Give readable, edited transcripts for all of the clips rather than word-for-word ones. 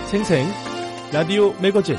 생생 라디오 매거진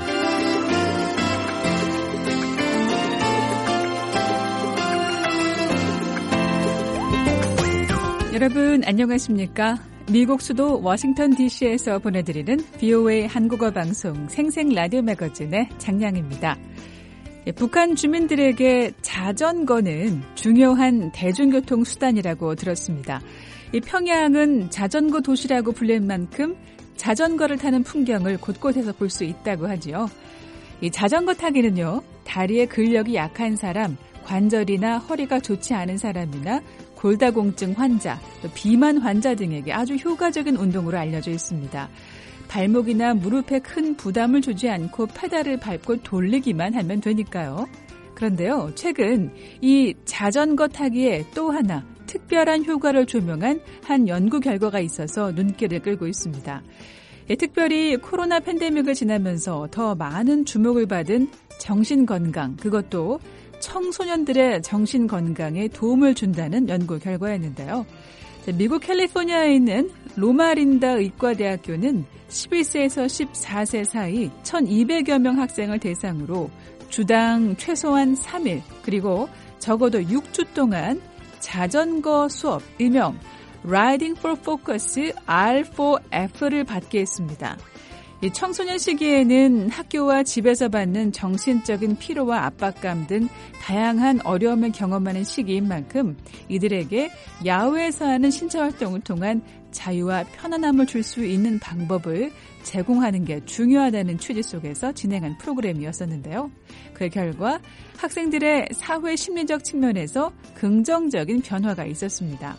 여러분 안녕하십니까? 미국 수도 워싱턴 DC에서 보내드리는 VOA 한국어 방송 생생 라디오 매거진의 장량입니다. 북한 주민들에게 자전거는 중요한 대중교통 수단이라고 들었습니다. 이 평양은 자전거 도시라고 불릴 만큼 자전거를 타는 풍경을 곳곳에서 볼 수 있다고 하지요. 이 자전거 타기는요, 다리의 근력이 약한 사람, 관절이나 허리가 좋지 않은 사람이나 골다공증 환자, 또 비만 환자 등에게 아주 효과적인 운동으로 알려져 있습니다. 발목이나 무릎에 큰 부담을 주지 않고 페달을 밟고 돌리기만 하면 되니까요. 그런데요, 최근 이 자전거 타기에 또 하나 특별한 효과를 조명한 한 연구 결과가 있어서 눈길을 끌고 있습니다. 특별히 코로나 팬데믹을 지나면서 더 많은 주목을 받은 정신건강, 그것도 청소년들의 정신건강에 도움을 준다는 연구 결과였는데요. 미국 캘리포니아에 있는 로마린다 의과대학교는 11세에서 14세 사이 1,200여 명 학생을 대상으로 주당 최소한 3일 그리고 적어도 6주 동안 자전거 수업, 일명 Riding for Focus R4F를 받게 했습니다. 이 청소년 시기에는 학교와 집에서 받는 정신적인 피로와 압박감 등 다양한 어려움을 경험하는 시기인 만큼 이들에게 야외에서 하는 신체활동을 통한 자유와 편안함을 줄 수 있는 방법을 제공하는 게 중요하다는 취지 속에서 진행한 프로그램이었었는데요. 그 결과 학생들의 사회 심리적 측면에서 긍정적인 변화가 있었습니다.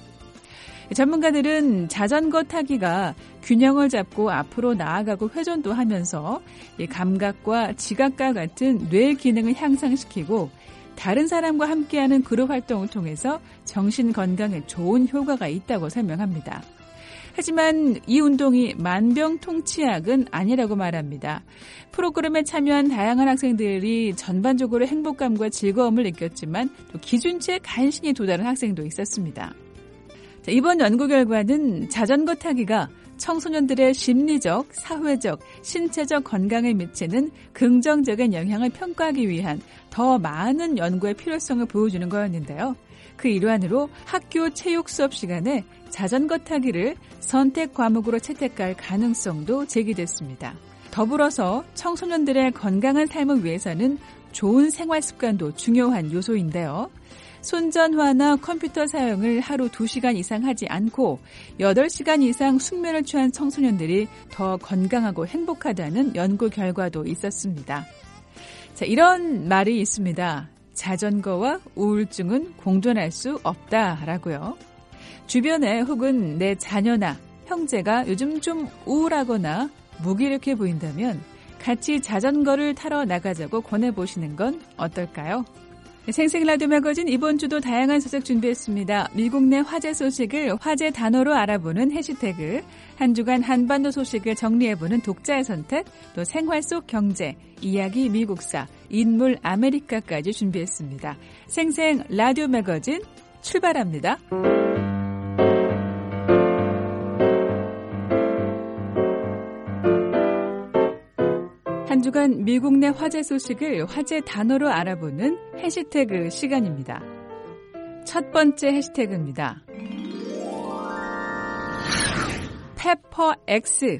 전문가들은 자전거 타기가 균형을 잡고 앞으로 나아가고 회전도 하면서 감각과 지각과 같은 뇌 기능을 향상시키고 다른 사람과 함께하는 그룹 활동을 통해서 정신 건강에 좋은 효과가 있다고 설명합니다. 하지만 이 운동이 만병통치약은 아니라고 말합니다. 프로그램에 참여한 다양한 학생들이 전반적으로 행복감과 즐거움을 느꼈지만 또 기준치에 간신히 도달한 학생도 있었습니다. 자, 이번 연구 결과는 자전거 타기가 청소년들의 심리적, 사회적, 신체적 건강에 미치는 긍정적인 영향을 평가하기 위한 더 많은 연구의 필요성을 보여주는 거였는데요. 그 일환으로 학교 체육 수업 시간에 자전거 타기를 선택 과목으로 채택할 가능성도 제기됐습니다. 더불어서 청소년들의 건강한 삶을 위해서는 좋은 생활 습관도 중요한 요소인데요. 손전화나 컴퓨터 사용을 하루 2시간 이상 하지 않고 8시간 이상 숙면을 취한 청소년들이 더 건강하고 행복하다는 연구 결과도 있었습니다. 자, 이런 말이 있습니다. 자전거와 우울증은 공존할 수 없다라고요. 주변에 혹은 내 자녀나 형제가 요즘 좀 우울하거나 무기력해 보인다면 같이 자전거를 타러 나가자고 권해보시는 건 어떨까요? 생생 라디오 매거진 이번 주도 다양한 소식 준비했습니다. 미국 내 화제 소식을 화제 단어로 알아보는 해시태그, 한 주간 한반도 소식을 정리해보는 독자의 선택, 또 생활 속 경제, 이야기 미국사, 인물 아메리카까지 준비했습니다. 생생 라디오 매거진 출발합니다. 한 주간 미국 내 화제 소식을 화제 단어로 알아보는 해시태그 시간입니다. 첫 번째 해시태그입니다. 페퍼X.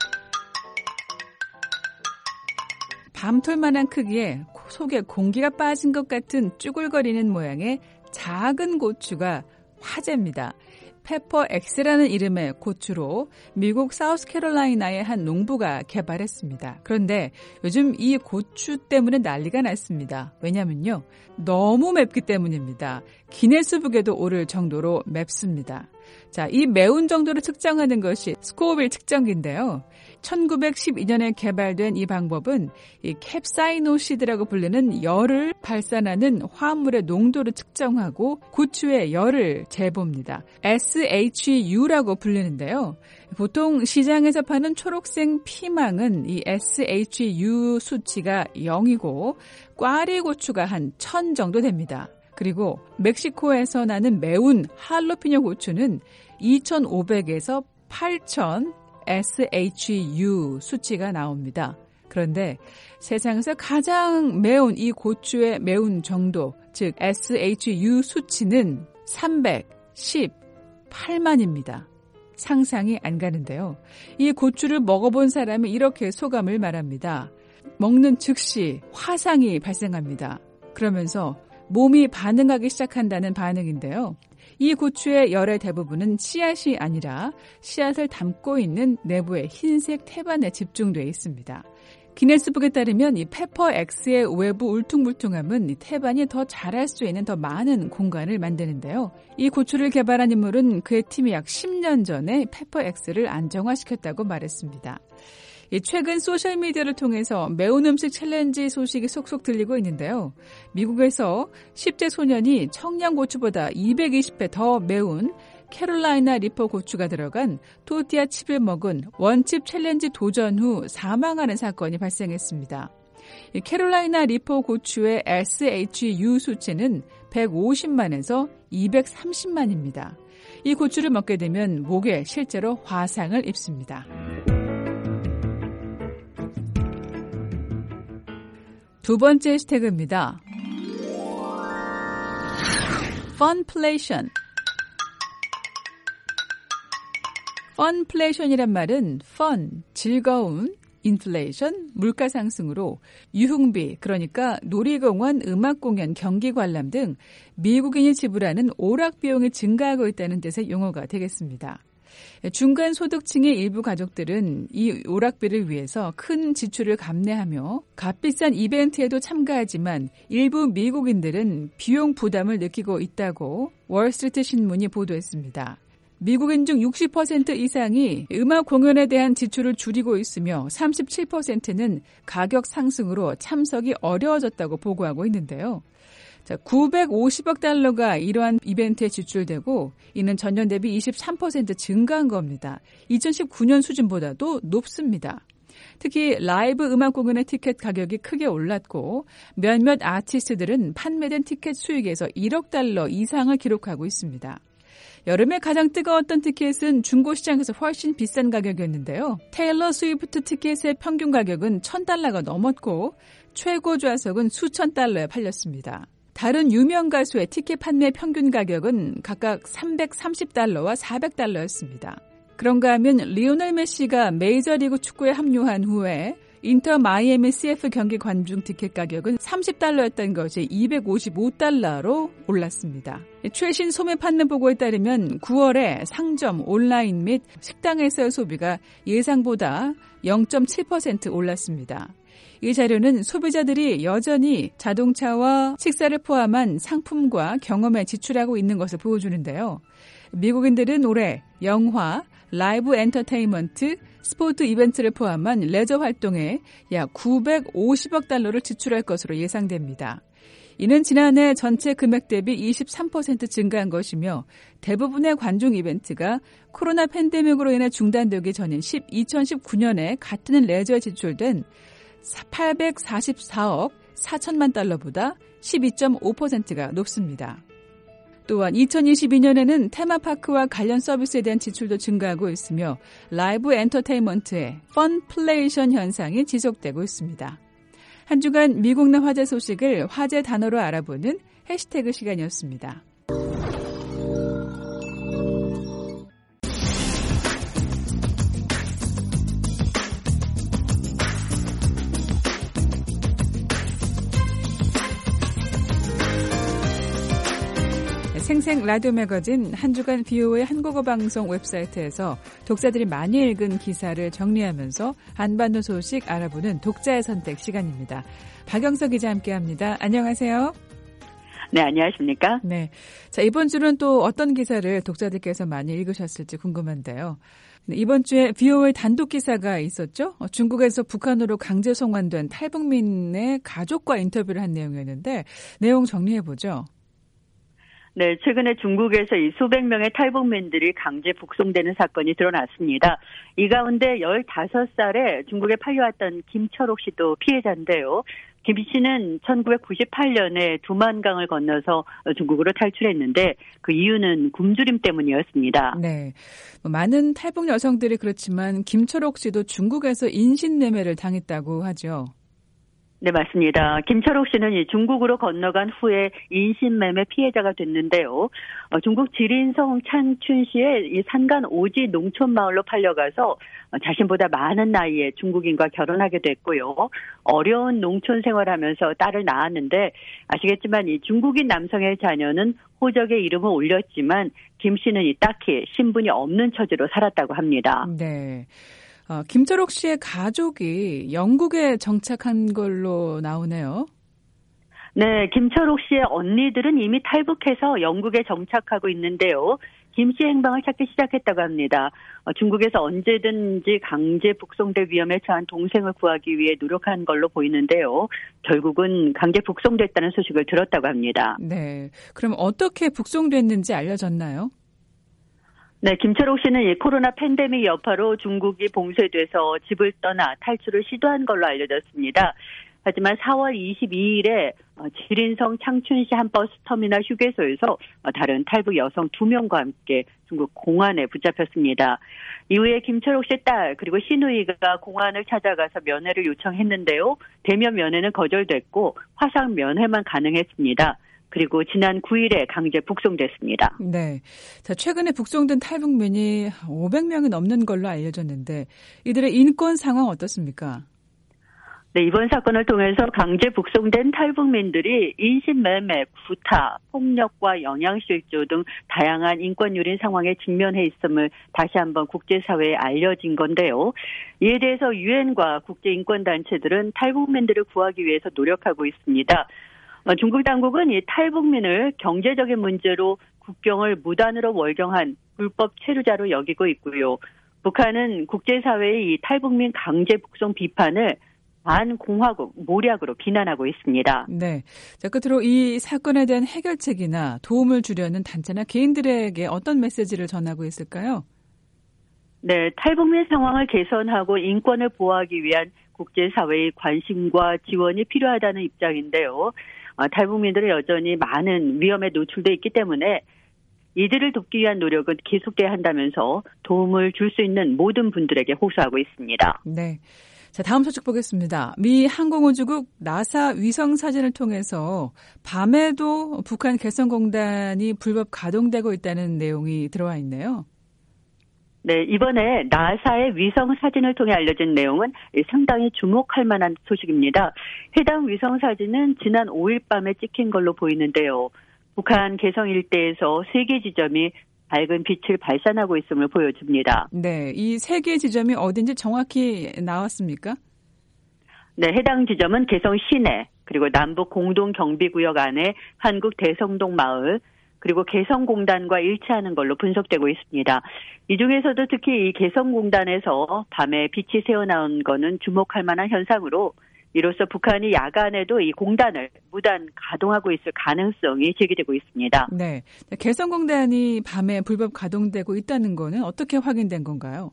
밤톨만한 크기에 속에 공기가 빠진 것 같은 쭈글거리는 모양의 작은 고추가 화제입니다. 페퍼X라는 이름의 고추로 미국 사우스캐롤라이나의 한 농부가 개발했습니다. 그런데 요즘 이 고추 때문에 난리가 났습니다. 왜냐면요, 너무 맵기 때문입니다. 기네스북에도 오를 정도로 맵습니다. 자, 이 매운 정도를 측정하는 것이 스코빌 측정기인데요. 1912년에 개발된 이 방법은 이 캡사이노시드라고 불리는 열을 발산하는 화합물의 농도를 측정하고 고추의 열을 재봅니다. SHU라고 불리는데요. 보통 시장에서 파는 초록색 피망은 이 SHU 수치가 0이고 꽈리 고추가 한 1000 정도 됩니다. 그리고 멕시코에서 나는 매운 할로피뇨 고추는 2500에서 8000 SHU 수치가 나옵니다. 그런데 세상에서 가장 매운 이 고추의 매운 정도, 즉 SHU 수치는 318만입니다. 상상이 안 가는데요. 이 고추를 먹어본 사람이 이렇게 소감을 말합니다. 먹는 즉시 화상이 발생합니다. 그러면서 몸이 반응하기 시작한다는 반응인데요. 이 고추의 열의 대부분은 씨앗이 아니라 씨앗을 담고 있는 내부의 흰색 태반에 집중되어 있습니다. 기네스북에 따르면 이 페퍼엑스의 외부 울퉁불퉁함은 이 태반이 더 자랄 수 있는 더 많은 공간을 만드는데요. 이 고추를 개발한 인물은 그의 팀이 약 10년 전에 페퍼엑스를 안정화시켰다고 말했습니다. 최근 소셜미디어를 통해서 매운 음식 챌린지 소식이 속속 들리고 있는데요. 미국에서 10대 소년이 청양고추보다 220배 더 매운 캐롤라이나 리퍼 고추가 들어간 토르티아 칩을 먹은 원칩 챌린지 도전 후 사망하는 사건이 발생했습니다. 캐롤라이나 리퍼 고추의 SHU 수치는 150만에서 230만입니다. 이 고추를 먹게 되면 목에 실제로 화상을 입습니다. 두 번째 해시태그입니다. Funplation. Funplation이란 말은 fun, 즐거운, inflation, 물가 상승으로 유흥비, 그러니까 놀이공원, 음악공연, 경기관람 등 미국인이 지불하는 오락 비용이 증가하고 있다는 뜻의 용어가 되겠습니다. 중간소득층의 일부 가족들은 이 오락비를 위해서 큰 지출을 감내하며 값비싼 이벤트에도 참가하지만 일부 미국인들은 비용 부담을 느끼고 있다고 월스트리트 신문이 보도했습니다. 미국인 중 60% 이상이 음악 공연에 대한 지출을 줄이고 있으며 37%는 가격 상승으로 참석이 어려워졌다고 보고하고 있는데요. 950억 달러가 이러한 이벤트에 지출되고 이는 전년 대비 23% 증가한 겁니다. 2019년 수준보다도 높습니다. 특히 라이브 음악 공연의 티켓 가격이 크게 올랐고 몇몇 아티스트들은 판매된 티켓 수익에서 1억 달러 이상을 기록하고 있습니다. 여름에 가장 뜨거웠던 티켓은 중고시장에서 훨씬 비싼 가격이었는데요. 테일러 스위프트 티켓의 평균 가격은 $1,000가 넘었고 최고 좌석은 수천 달러에 팔렸습니다. 다른 유명 가수의 티켓 판매 평균 가격은 각각 $330와 $400였습니다. 그런가 하면 리오넬 메시가 메이저리그 축구에 합류한 후에 인터 마이애미 CF 경기 관중 티켓 가격은 $30였던 것이 $255로 올랐습니다. 최신 소매 판매 보고에 따르면 9월에 상점, 온라인 및 식당에서의 소비가 예상보다 0.7% 올랐습니다. 이 자료는 소비자들이 여전히 자동차와 식사를 포함한 상품과 경험에 지출하고 있는 것을 보여주는데요. 미국인들은 올해 영화, 라이브 엔터테인먼트, 스포츠 이벤트를 포함한 레저 활동에 약 950억 달러를 지출할 것으로 예상됩니다. 이는 지난해 전체 금액 대비 23% 증가한 것이며 대부분의 관중 이벤트가 코로나 팬데믹으로 인해 중단되기 전인 2019년에 같은 레저에 지출된 844억 4천만 달러보다 12.5%가 높습니다. 또한 2022년에는 테마파크와 관련 서비스에 대한 지출도 증가하고 있으며 라이브 엔터테인먼트의 펀플레이션 현상이 지속되고 있습니다. 한 주간 미국 내 화제 소식을 화제 단어로 알아보는 해시태그 시간이었습니다. 생생 라디오 매거진 한 주간 VOA 한국어 방송 웹사이트에서 독자들이 많이 읽은 기사를 정리하면서 한반도 소식 알아보는 독자의 선택 시간입니다. 박영석 기자 함께합니다. 안녕하세요. 네, 안녕하십니까? 네, 자 이번 주는 또 어떤 기사를 독자들께서 많이 읽으셨을지 궁금한데요. 이번 주에 VOA 단독 기사가 있었죠. 중국에서 북한으로 강제 송환된 탈북민의 가족과 인터뷰를 한 내용이었는데 내용 정리해보죠. 네, 최근에 중국에서 이 수백 명의 탈북민들이 강제 북송되는 사건이 드러났습니다. 이 가운데 15살에 중국에 팔려왔던 김철옥 씨도 피해자인데요. 김 씨는 1998년에 두만강을 건너서 중국으로 탈출했는데 그 이유는 굶주림 때문이었습니다. 네, 많은 탈북 여성들이 그렇지만 김철옥 씨도 중국에서 인신매매를 당했다고 하죠. 네, 맞습니다. 김철옥 씨는 이 중국으로 건너간 후에 인신매매 피해자가 됐는데요. 중국 지린성 창춘시의 이 산간 오지 농촌 마을로 팔려가서 자신보다 많은 나이에 중국인과 결혼하게 됐고요. 어려운 농촌 생활하면서 딸을 낳았는데 아시겠지만 이 중국인 남성의 자녀는 호적에 이름을 올렸지만 김 씨는 이 딱히 신분이 없는 처지로 살았다고 합니다. 네. 김철옥 씨의 가족이 영국에 정착한 걸로 나오네요. 네, 김철옥 씨의 언니들은 이미 탈북해서 영국에 정착하고 있는데요. 김 씨의 행방을 찾기 시작했다고 합니다. 중국에서 언제든지 강제 북송될 위험에 처한 동생을 구하기 위해 노력한 걸로 보이는데요. 결국은 강제 북송됐다는 소식을 들었다고 합니다. 네, 그럼 어떻게 북송됐는지 알려졌나요? 네, 김철옥 씨는 이 코로나 팬데믹 여파로 중국이 봉쇄돼서 집을 떠나 탈출을 시도한 걸로 알려졌습니다. 하지만 4월 22일에 지린성 창춘시 한 버스터미널 휴게소에서 다른 탈북 여성 2명과 함께 중국 공안에 붙잡혔습니다. 이후에 김철옥 씨의 딸 그리고 시누이가 공안을 찾아가서 면회를 요청했는데요. 대면 면회는 거절됐고 화상 면회만 가능했습니다. 그리고 지난 9일에 강제 북송됐습니다. 네. 자, 최근에 북송된 탈북민이 500명이 넘는 걸로 알려졌는데 이들의 인권 상황 어떻습니까? 네, 이번 사건을 통해서 강제 북송된 탈북민들이 인신매매, 구타, 폭력과 영양실조 등 다양한 인권 유린 상황에 직면해 있음을 다시 한번 국제사회에 알려진 건데요. 이에 대해서 유엔과 국제인권단체들은 탈북민들을 구하기 위해서 노력하고 있습니다. 중국 당국은 이 탈북민을 경제적인 문제로 국경을 무단으로 월경한 불법 체류자로 여기고 있고요. 북한은 국제사회의 이 탈북민 강제 북송 비판을 반공화국 모략으로 비난하고 있습니다. 네. 자, 끝으로 이 사건에 대한 해결책이나 도움을 주려는 단체나 개인들에게 어떤 메시지를 전하고 있을까요? 네, 탈북민 상황을 개선하고 인권을 보호하기 위한 국제사회의 관심과 지원이 필요하다는 입장인데요. 탈북민들은 여전히 많은 위험에 노출돼 있기 때문에 이들을 돕기 위한 노력은 계속돼야 한다면서 도움을 줄 수 있는 모든 분들에게 호소하고 있습니다. 네. 자, 다음 소식 보겠습니다. 미 항공우주국 나사 위성 사진을 통해서 밤에도 북한 개성공단이 불법 가동되고 있다는 내용이 들어와 있네요. 네, 이번에 나사의 위성 사진을 통해 알려진 내용은 상당히 주목할 만한 소식입니다. 해당 위성 사진은 지난 5일 밤에 찍힌 걸로 보이는데요. 북한 개성 일대에서 3개 지점이 밝은 빛을 발산하고 있음을 보여줍니다. 네, 이 3개 지점이 어딘지 정확히 나왔습니까? 네, 해당 지점은 개성 시내, 그리고 남북 공동경비구역 안에 한국 대성동 마을, 그리고 개성공단과 일치하는 걸로 분석되고 있습니다. 이 중에서도 특히 이 개성공단에서 밤에 빛이 새어나온 거는 주목할 만한 현상으로 이로써 북한이 야간에도 이 공단을 무단 가동하고 있을 가능성이 제기되고 있습니다. 네, 개성공단이 밤에 불법 가동되고 있다는 거는 어떻게 확인된 건가요?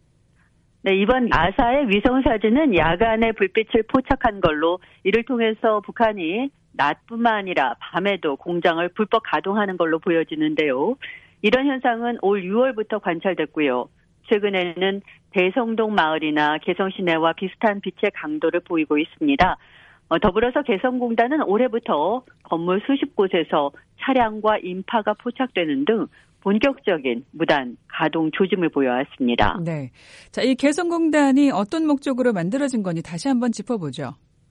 네, 이번 나사의 위성사진은 야간에 불빛을 포착한 걸로 이를 통해서 북한이 낮뿐만 아니라 밤에도 공장을 불법 가동하는 걸로 보여지는데요. 이런 현상은 올 6월부터 관찰됐고요. 최근에는 대성동 마을이나 개성 시내와 비슷한 빛의 강도를 보이고 있습니다. 더불어서 개성공단은 올해부터 건물 수십 곳에서 차량과 인파가 포착되는 등 본격적인 무단 가동 조짐을 보여왔습니다. 네, 자, 이 개성공단이 어떤 목적으로 만들어진 건지 다시 한번 짚어보죠.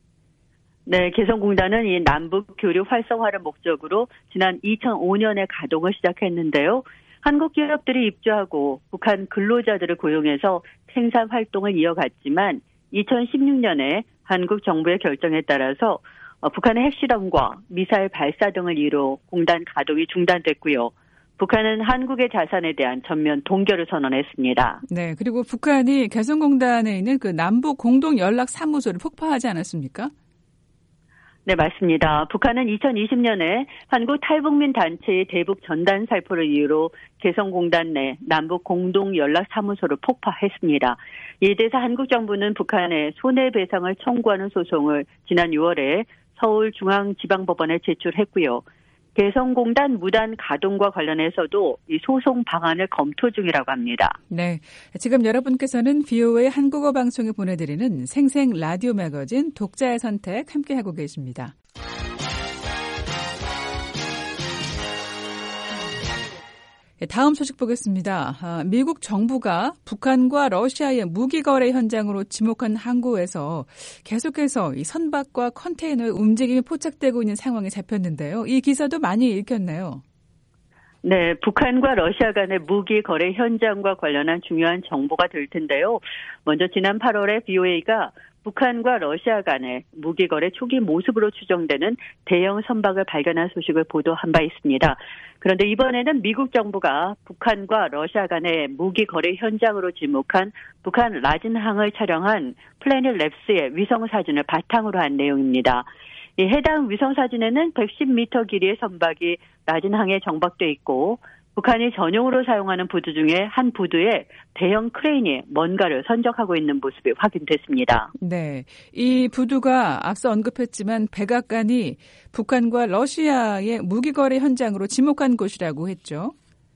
네, 개성공단은 이 남북 교류 활성화를 목적으로 지난 2005년에 가동을 시작했는데요. 한국 기업들이 입주하고 북한 근로자들을 고용해서 생산 활동을 이어갔지만 2016년에 한국 정부의 결정에 따라서 북한의 핵실험과 미사일 발사 등을 이유로 공단 가동이 중단됐고요. 북한은 한국의 자산에 대한 전면 동결을 선언했습니다. 네, 그리고 북한이 개성공단에 있는 그 남북 공동 연락 사무소를 폭파하지 않았습니까? 네, 맞습니다. 북한은 2020년에 한국 탈북민 단체의 대북 전단 살포를 이유로 개성공단 내 남북 공동연락사무소를 폭파했습니다. 이에 대해서 한국 정부는 북한에 손해배상을 청구하는 소송을 지난 6월에 서울중앙지방법원에 제출했고요. 개성공단 무단 가동과 관련해서도 이 소송 방안을 검토 중이라고 합니다. 네, 지금 여러분께서는 VOA 한국어 방송에 보내드리는 생생 라디오 매거진 독자의 선택 함께하고 계십니다. 다음 소식 보겠습니다. 미국 정부가 북한과 러시아의 무기 거래 현장으로 지목한 항구에서 계속해서 이 선박과 컨테이너의 움직임이 포착되고 있는 상황이 잡혔는데요. 이 기사도 많이 읽혔네요. 네, 북한과 러시아 간의 무기 거래 현장과 관련한 중요한 정보가 될 텐데요. 먼저 지난 8월에 BOA가 북한과 러시아 간의 무기 거래 초기 모습으로 추정되는 대형 선박을 발견한 소식을 보도한 바 있습니다. 그런데 이번에는 미국 정부가 북한과 러시아 간의 무기 거래 현장으로 지목한 북한 라진항을 촬영한 플래닛 랩스의 위성 사진을 바탕으로 한 내용입니다. 이 해당 위성 사진에는 110m 길이의 선박이 라진항에 정박돼 있고 북한이 전용으로 사용하는 부두 중에 한 부두에 대형 크레인이 뭔가를 선적하고 있는 모습이 확인됐습니다. 네, 이 부두가 앞서 언급했지만 백악관이 북한과 러시아의 무기 거래 현장으로 지목한 곳이라고 했죠.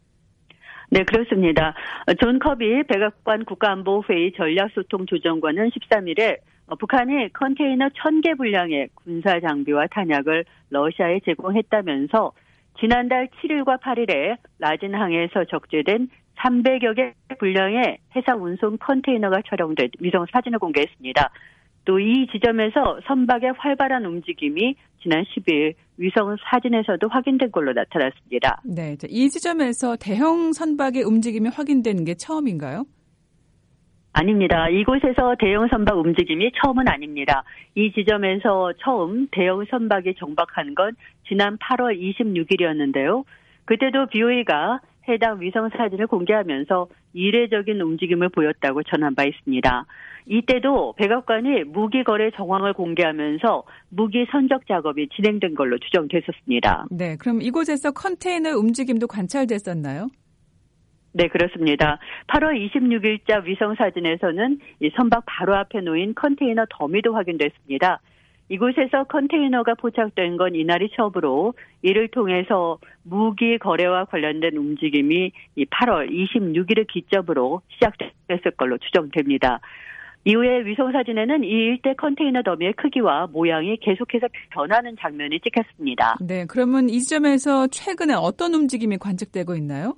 네, 그렇습니다. 존 커비 백악관 국가안보회의 전략소통조정관은 13일에 북한이 컨테이너 1,000개 분량의 군사 장비와 탄약을 러시아에 제공했다면서 지난달 7일과 8일에 라진항에서 적재된 300여 개 분량의 해상 운송 컨테이너가 촬영된 위성 사진을 공개했습니다. 또 이 지점에서 선박의 활발한 움직임이 지난 10일 위성 사진에서도 확인된 걸로 나타났습니다. 네, 이 지점에서 대형 선박의 움직임이 확인된 게 처음인가요? 아닙니다. 이곳에서 대형 선박 움직임이 처음은 아닙니다. 이 지점에서 처음 대형 선박이 정박한 건 지난 8월 26일이었는데요. 그때도 BOA가 해당 위성 사진을 공개하면서 이례적인 움직임을 보였다고 전한 바 있습니다. 이때도 백악관이 무기 거래 정황을 공개하면서 무기 선적 작업이 진행된 걸로 추정됐었습니다. 네, 그럼 이곳에서 컨테이너 움직임도 관찰됐었나요? 네, 그렇습니다. 8월 26일자 위성 사진에서는 이 선박 바로 앞에 놓인 컨테이너 더미도 확인됐습니다. 이곳에서 컨테이너가 포착된 건 이날이 처음으로 이를 통해서 무기 거래와 관련된 움직임이 이 8월 26일을 기점으로 시작됐을 걸로 추정됩니다. 이후에 위성 사진에는 이 일대 컨테이너 더미의 크기와 모양이 계속해서 변하는 장면이 찍혔습니다. 네, 그러면 이 지점에서 최근에 어떤 움직임이 관측되고 있나요?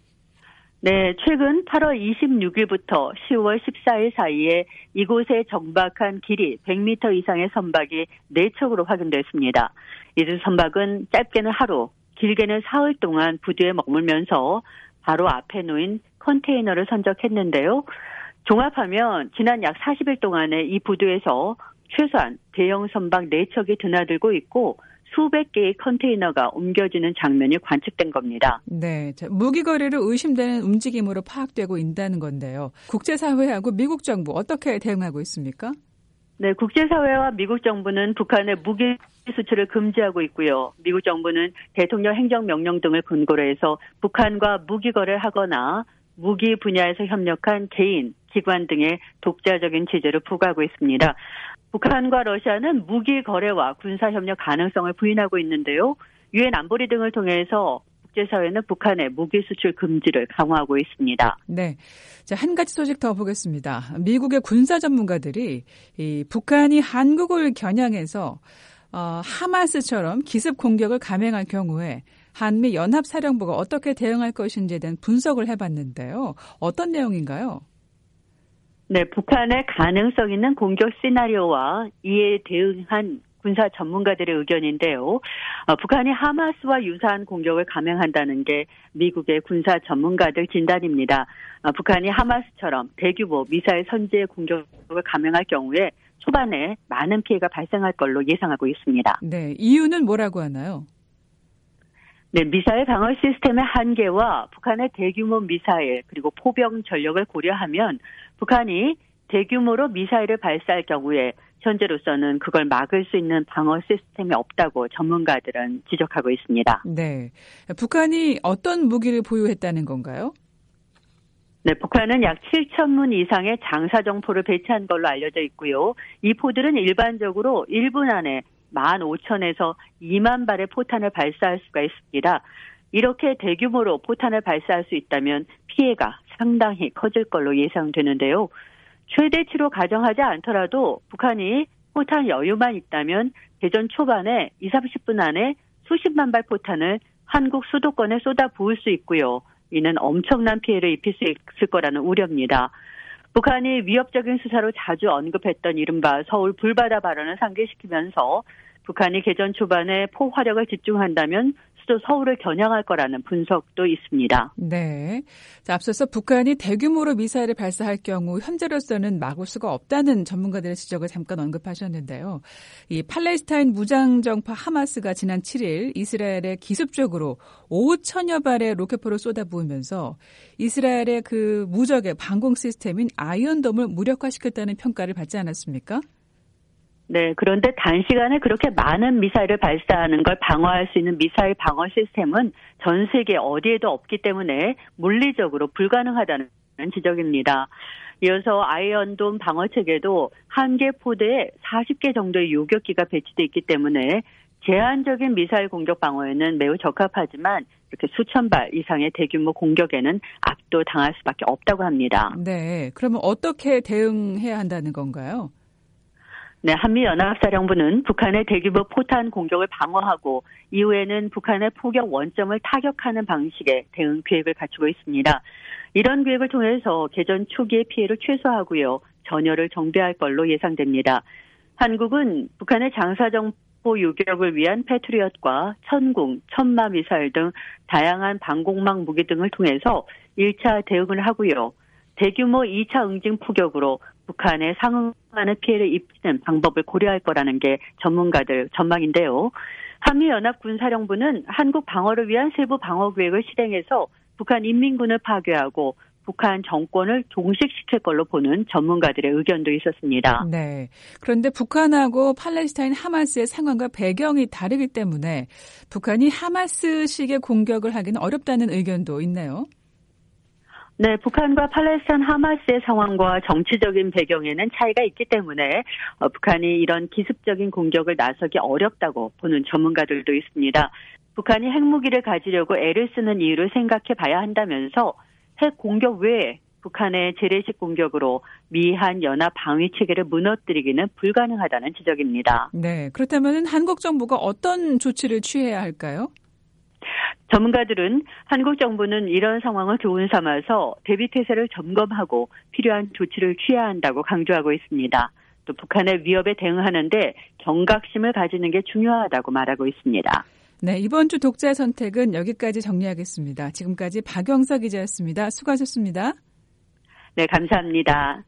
네, 최근 8월 26일부터 10월 14일 사이에 이곳에 정박한 길이 100m 이상의 선박이 4척으로 확인됐습니다. 이 두 선박은 짧게는 하루, 길게는 사흘 동안 부두에 머물면서 바로 앞에 놓인 컨테이너를 선적했는데요. 종합하면 지난 약 40일 동안에 이 부두에서 최소한 대형 선박 4척이 드나들고 있고 수백 개의 컨테이너가 옮겨지는 장면이 관측된 겁니다. 네, 무기 거래로 의심되는 움직임으로 파악되고 있다는 건데요. 국제사회하고 미국 정부 어떻게 대응하고 있습니까? 네, 국제사회와 미국 정부는 북한의 무기 수출을 금지하고 있고요. 미국 정부는 대통령 행정명령 등을 근거로 해서 북한과 무기 거래를 하거나 무기 분야에서 협력한 개인, 기관 등의 독자적인 제재를 부과하고 있습니다. 북한과 러시아는 무기 거래와 군사 협력 가능성을 부인하고 있는데요. 유엔 안보리 등을 통해서 국제사회는 북한의 무기 수출 금지를 강화하고 있습니다. 네, 자, 한 가지 소식 더 보겠습니다. 미국의 군사 전문가들이 이 북한이 한국을 겨냥해서 하마스처럼 기습 공격을 감행할 경우에 한미 연합사령부가 어떻게 대응할 것인지에 대한 분석을 해봤는데요. 어떤 내용인가요? 네, 북한의 가능성 있는 공격 시나리오와 이에 대응한 군사 전문가들의 의견인데요. 북한이 하마스와 유사한 공격을 감행한다는 게 미국의 군사 전문가들 진단입니다. 북한이 하마스처럼 대규모 미사일 선제 공격을 감행할 경우에 초반에 많은 피해가 발생할 걸로 예상하고 있습니다. 네, 이유는 뭐라고 하나요? 네, 미사일 방어 시스템의 한계와 북한의 대규모 미사일 그리고 포병 전력을 고려하면 북한이 대규모로 미사일을 발사할 경우에 현재로서는 그걸 막을 수 있는 방어 시스템이 없다고 전문가들은 지적하고 있습니다. 네, 북한이 어떤 무기를 보유했다는 건가요? 네, 북한은 약 7,000문 이상의 장사정포를 배치한 걸로 알려져 있고요. 이 포들은 일반적으로 1분 안에 15,000에서 2만 발의 포탄을 발사할 수가 있습니다. 이렇게 대규모로 포탄을 발사할 수 있다면 피해가 상당히 커질 걸로 예상되는데요. 최대치로 가정하지 않더라도 북한이 포탄 여유만 있다면 대전 초반에 20-30분 안에 수십만 발 포탄을 한국 수도권에 쏟아 부을 수 있고요. 이는 엄청난 피해를 입힐 수 있을 거라는 우려입니다. 북한이 위협적인 수사로 자주 언급했던 이른바 서울 불바다 발언을 상기시키면서 북한이 개전 초반에 포화력을 집중한다면 수도 서울을 겨냥할 거라는 분석도 있습니다. 네. 자, 앞서서 북한이 대규모로 미사일을 발사할 경우 현재로서는 막을 수가 없다는 전문가들의 지적을 잠깐 언급하셨는데요. 이 팔레스타인 무장정파 하마스가 지난 7일 이스라엘에 기습적으로 5천여 발의 로켓포를 쏟아부으면서 이스라엘의 그 무적의 방공 시스템인 아이언돔을 무력화시켰다는 평가를 받지 않았습니까? 네, 그런데 단시간에 그렇게 많은 미사일을 발사하는 걸 방어할 수 있는 미사일 방어 시스템은 전 세계 어디에도 없기 때문에 물리적으로 불가능하다는 지적입니다. 이어서 아이언돔 방어체계도 한 개 포대에 40개 정도의 요격기가 배치되어 있기 때문에 제한적인 미사일 공격 방어에는 매우 적합하지만 이렇게 수천 발 이상의 대규모 공격에는 압도당할 수밖에 없다고 합니다. 네, 그러면 어떻게 대응해야 한다는 건가요? 네, 한미연합사령부는 북한의 대규모 포탄 공격을 방어하고 이후에는 북한의 포격 원점을 타격하는 방식의 대응 계획을 갖추고 있습니다. 이런 계획을 통해서 개전 초기의 피해를 최소화하고요. 전열을 정비할 걸로 예상됩니다. 한국은 북한의 장사정포 요격을 위한 패트리엇과 천궁, 천마 미사일 등 다양한 방공망 무기 등을 통해서 1차 대응을 하고요. 대규모 2차 응징 포격으로 북한에 상응하는 피해를 입히는 방법을 고려할 거라는 게 전문가들 전망인데요. 한미연합군사령부는 한국 방어를 위한 세부 방어계획을 실행해서 북한 인민군을 파괴하고 북한 정권을 종식시킬 걸로 보는 전문가들의 의견도 있었습니다. 네. 그런데 북한하고 팔레스타인 하마스의 상황과 배경이 다르기 때문에 북한이 하마스식의 공격을 하기는 어렵다는 의견도 있네요. 네, 북한과 팔레스타인 하마스의 상황과 정치적인 배경에는 차이가 있기 때문에 북한이 이런 기습적인 공격을 나서기 어렵다고 보는 전문가들도 있습니다. 북한이 핵무기를 가지려고 애를 쓰는 이유를 생각해 봐야 한다면서 핵 공격 외에 북한의 재래식 공격으로 미한 연합 방위 체계를 무너뜨리기는 불가능하다는 지적입니다. 네, 그렇다면 한국 정부가 어떤 조치를 취해야 할까요? 전문가들은 한국 정부는 이런 상황을 교훈 삼아서 대비태세를 점검하고 필요한 조치를 취해야 한다고 강조하고 있습니다. 또 북한의 위협에 대응하는데 경각심을 가지는 게 중요하다고 말하고 있습니다. 네, 이번 주 독자 선택은 여기까지 정리하겠습니다. 지금까지 박영서 기자였습니다. 수고하셨습니다. 네, 감사합니다.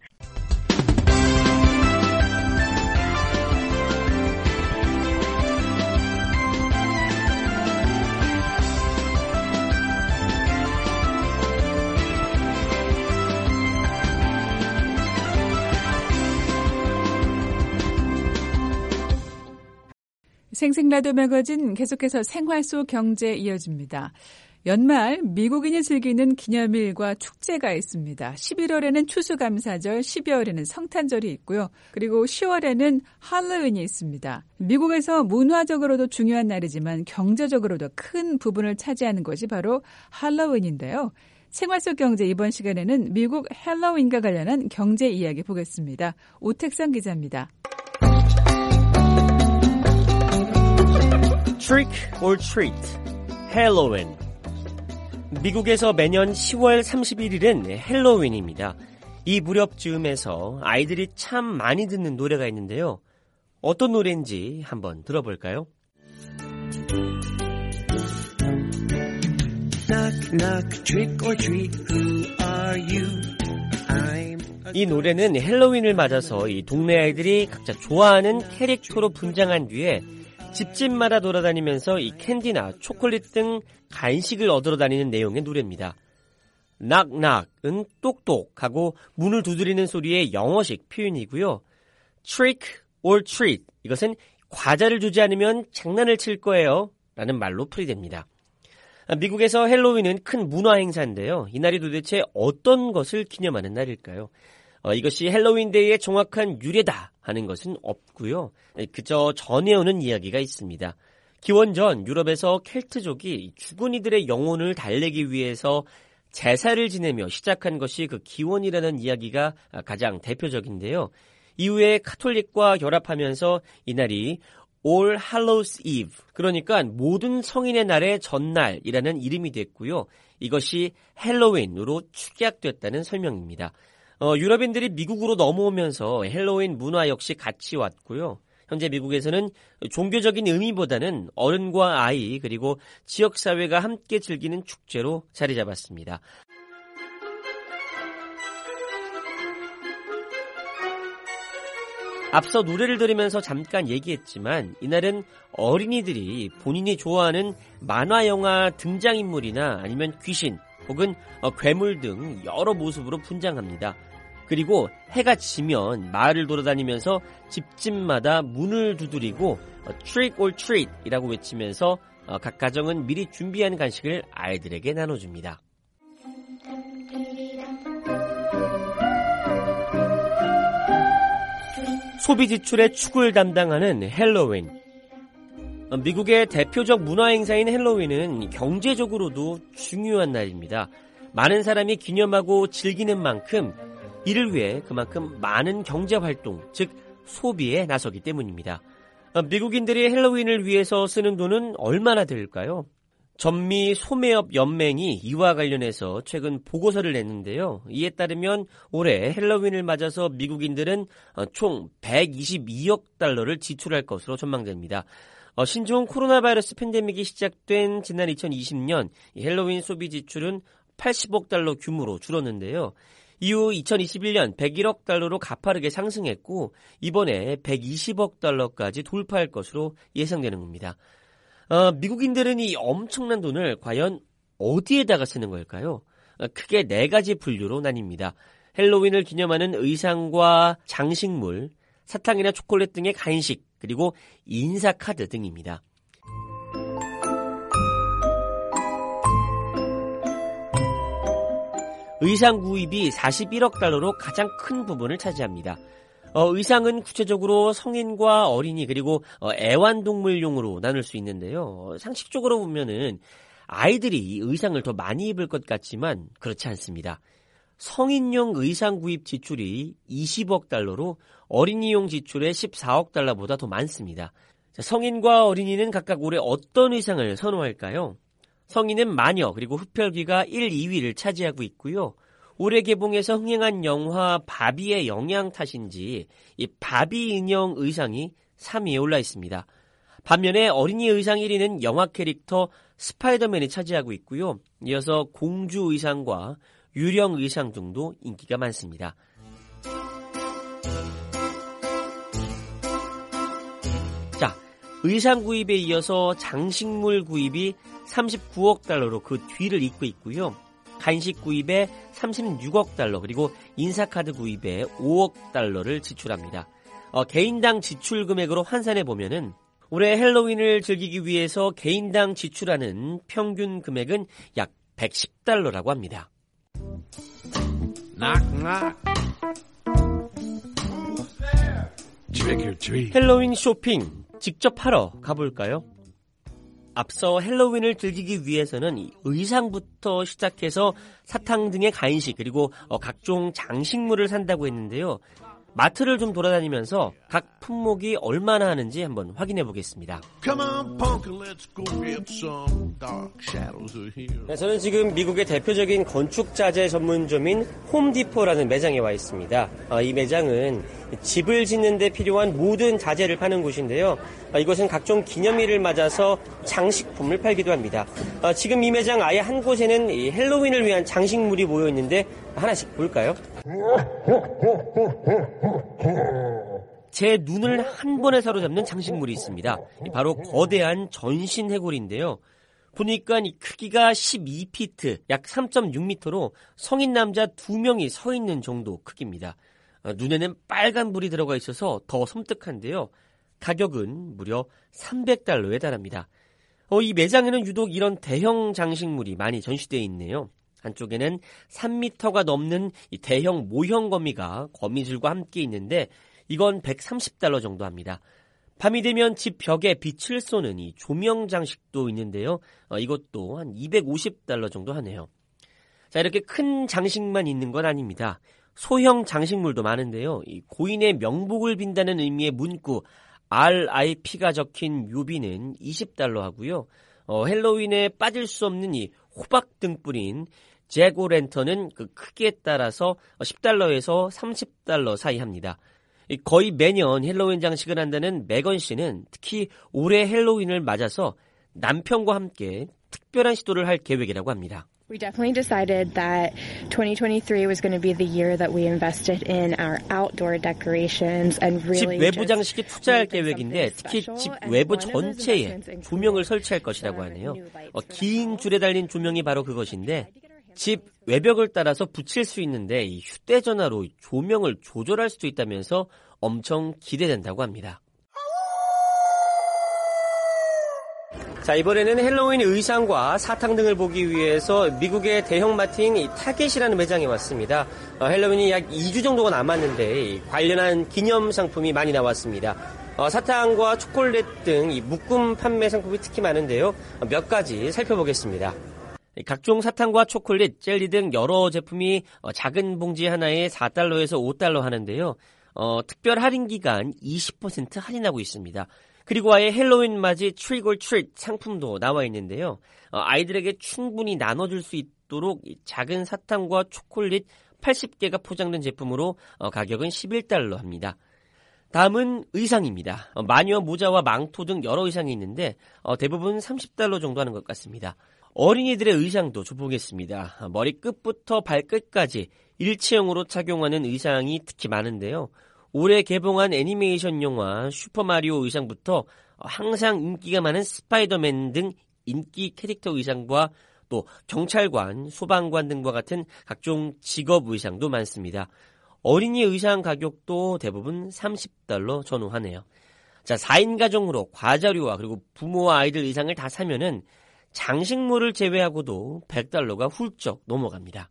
생생라디오 매거진 계속해서 생활 속 경제 이어집니다. 연말 미국인이 즐기는 기념일과 축제가 있습니다. 11월에는 추수감사절, 12월에는 성탄절이 있고요. 그리고 10월에는 할로윈이 있습니다. 미국에서 문화적으로도 중요한 날이지만 경제적으로도 큰 부분을 차지하는 것이 바로 할로윈인데요. 생활 속 경제 이번 시간에는 미국 할로윈과 관련한 경제 이야기 보겠습니다. 오택상 기자입니다. Trick or treat, 헬로윈. 미국에서 매년 10월 31일은 헬로윈입니다. 이 무렵쯤에서 아이들이 참 많이 듣는 노래가 있는데요. 어떤 노래인지 한번 들어볼까요? Knock, knock, trick or treat, who are you? 이 노래는 헬로윈을 맞아서 이 동네 아이들이 각자 좋아하는 캐릭터로 분장한 뒤에 집집마다 돌아다니면서 이 캔디나 초콜릿 등 간식을 얻으러 다니는 내용의 노래입니다. knock knock은 똑똑하고 문을 두드리는 소리의 영어식 표현이고요. trick or treat 이것은 과자를 주지 않으면 장난을 칠 거예요 라는 말로 풀이됩니다. 미국에서 헬로윈은 큰 문화 행사인데요. 이날이 도대체 어떤 것을 기념하는 날일까요? 이것이 헬로윈데이의 정확한 유래다 하는 것은 없고요. 그저 전해오는 이야기가 있습니다. 기원전 유럽에서 켈트족이 죽은 이들의 영혼을 달래기 위해서 제사를 지내며 시작한 것이 그 기원이라는 이야기가 가장 대표적인데요. 이후에 카톨릭과 결합하면서 이날이 All Hallows Eve, 그러니까 모든 성인의 날의 전날이라는 이름이 됐고요. 이것이 헬로윈으로 축약됐다는 설명입니다. 유럽인들이 미국으로 넘어오면서 헬로윈 문화 역시 같이 왔고요. 현재 미국에서는 종교적인 의미보다는 어른과 아이 그리고 지역사회가 함께 즐기는 축제로 자리 잡았습니다. 앞서 노래를 들으면서 잠깐 얘기했지만 이날은 어린이들이 본인이 좋아하는 만화 영화 등장인물이나 아니면 귀신 혹은 괴물 등 여러 모습으로 분장합니다. 그리고 해가 지면 마을을 돌아다니면서 집집마다 문을 두드리고 trick or treat 이라고 외치면서 각 가정은 미리 준비한 간식을 아이들에게 나눠줍니다. 소비 지출의 축을 담당하는 헬로윈. 미국의 대표적 문화 행사인 헬로윈은 경제적으로도 중요한 날입니다. 많은 사람이 기념하고 즐기는 만큼 이를 위해 그만큼 많은 경제활동, 즉 소비에 나서기 때문입니다. 미국인들이 헬로윈을 위해서 쓰는 돈은 얼마나 될까요? 전미 소매업 연맹이 이와 관련해서 최근 보고서를 냈는데요. 이에 따르면 올해 헬로윈을 맞아서 미국인들은 총 122억 달러를 지출할 것으로 전망됩니다. 신종 코로나 바이러스 팬데믹이 시작된 지난 2020년 헬로윈 소비 지출은 80억 달러 규모로 줄었는데요. 이후 2021년 101억 달러로 가파르게 상승했고 이번에 120억 달러까지 돌파할 것으로 예상되는 겁니다. 미국인들은 이 엄청난 돈을 과연 어디에다가 쓰는 걸까요? 크게 4가지 분류로 나뉩니다. 헬로윈을 기념하는 의상과 장식물, 사탕이나 초콜릿 등의 간식, 그리고 인사카드 등입니다. 의상 구입이 41억 달러로 가장 큰 부분을 차지합니다. 의상은 구체적으로 성인과 어린이 그리고 애완동물용으로 나눌 수 있는데요. 상식적으로 보면은 아이들이 이 의상을 더 많이 입을 것 같지만 그렇지 않습니다. 성인용 의상 구입 지출이 20억 달러로 어린이용 지출의 14억 달러보다 더 많습니다. 성인과 어린이는 각각 올해 어떤 의상을 선호할까요? 성인은 마녀 그리고 흡혈귀가 1, 2위를 차지하고 있고요. 올해 개봉해서 흥행한 영화 바비의 영향 탓인지 이 바비 인형 의상이 3위에 올라 있습니다. 반면에 어린이 의상 1위는 영화 캐릭터 스파이더맨이 차지하고 있고요. 이어서 공주 의상과 유령 의상 등도 인기가 많습니다. 자, 의상 구입에 이어서 장식물 구입이 39억 달러로 그 뒤를 잇고 있고요. 간식 구입에 36억 달러 그리고 인사카드 구입에 5억 달러를 지출합니다. 개인당 지출 금액으로 환산해 보면은 올해 헬로윈을 즐기기 위해서 개인당 지출하는 평균 금액은 약 110달러라고 합니다. 헬로윈 쇼핑 직접 하러 가볼까요? 앞서 헬로윈을 즐기기 위해서는 의상부터 시작해서 사탕 등의 간식 그리고 각종 장식물을 산다고 했는데요. 마트를 좀 돌아다니면서 각 품목이 얼마나 하는지 한번 확인해 보겠습니다. 네, 저는 지금 미국의 대표적인 건축자재 전문점인 홈디포라는 매장에 와 있습니다. 이 매장은 집을 짓는 데 필요한 모든 자재를 파는 곳인데요. 이곳은 각종 기념일을 맞아서 장식품을 팔기도 합니다. 지금 이 매장 아예 한 곳에는 이 헬로윈을 위한 장식물이 모여 있는데 하나씩 볼까요? 제 눈을 한 번에 사로잡는 장식물이 있습니다. 바로 거대한 전신 해골인데요. 보니까 이 크기가 12피트, 약 3.6m로 성인 남자 2명이 서 있는 정도 크기입니다. 눈에는 빨간불이 들어가 있어서 더 섬뜩한데요. 가격은 무려 $300에 달합니다. 이 매장에는 유독 이런 대형 장식물이 많이 전시되어 있네요. 한쪽에는 3m가 넘는 이 대형 모형 거미가 거미줄과 함께 있는데 이건 $130 정도 합니다. 밤이 되면 집 벽에 빛을 쏘는 이 조명 장식도 있는데요. 이것도 한 $250 정도 하네요. 자, 이렇게 큰 장식만 있는 건 아닙니다. 소형 장식물도 많은데요. 이 고인의 명복을 빈다는 의미의 문구 RIP가 적힌 묘비는 $20 하고요. 헬로윈에 빠질 수 없는 이 호박 등불인 잭오랜턴은 그 크기에 따라서 $10에서 $30 사이 합니다. 거의 매년 헬로윈 장식을 한다는 메건 씨는 특히 올해 헬로윈을 맞아서 남편과 함께 특별한 시도를 할 계획이라고 합니다. We definitely decided that 2023 was going to be the year that we invested in our outdoor decorations and really 집 외부 장식에 투자할 계획인데 특히 집 외부 전체에 조명을 설치할 것이라고 하네요. 긴 줄에 달린 조명이 바로 그것인데 집 외벽을 따라서 붙일 수 있는데 이 휴대전화로 조명을 조절할 수도 있다면서 엄청 기대된다고 합니다. 자, 이번에는 헬로윈 의상과 사탕 등을 보기 위해서 미국의 대형마트인 타겟이라는 매장에 왔습니다. 헬로윈이 약 2주 정도가 남았는데 관련한 기념 상품이 많이 나왔습니다. 사탕과 초콜릿 등 이 묶음 판매 상품이 특히 많은데요. 몇 가지 살펴보겠습니다. 각종 사탕과 초콜릿, 젤리 등 여러 제품이 작은 봉지 하나에 $4에서 $5 하는데요. 특별 할인 기간 20% 할인하고 있습니다. 그리고 아예 헬로윈 맞이 트릭 올 트릿 상품도 나와 있는데요. 아이들에게 충분히 나눠줄 수 있도록 작은 사탕과 초콜릿 80개가 포장된 제품으로 가격은 $11 합니다. 다음은 의상입니다. 마녀 모자와 망토 등 여러 의상이 있는데 대부분 $30 정도 하는 것 같습니다. 어린이들의 의상도 줘보겠습니다. 머리 끝부터 발끝까지 일체형으로 착용하는 의상이 특히 많은데요. 올해 개봉한 애니메이션 영화 슈퍼마리오 의상부터 항상 인기가 많은 스파이더맨 등 인기 캐릭터 의상과 또 경찰관, 소방관 등과 같은 각종 직업 의상도 많습니다. 어린이 의상 가격도 대부분 $30 전후하네요. 자, 4인 가정으로 과자류와 그리고 부모와 아이들 의상을 다 사면은 장식물을 제외하고도 $100가 훌쩍 넘어갑니다.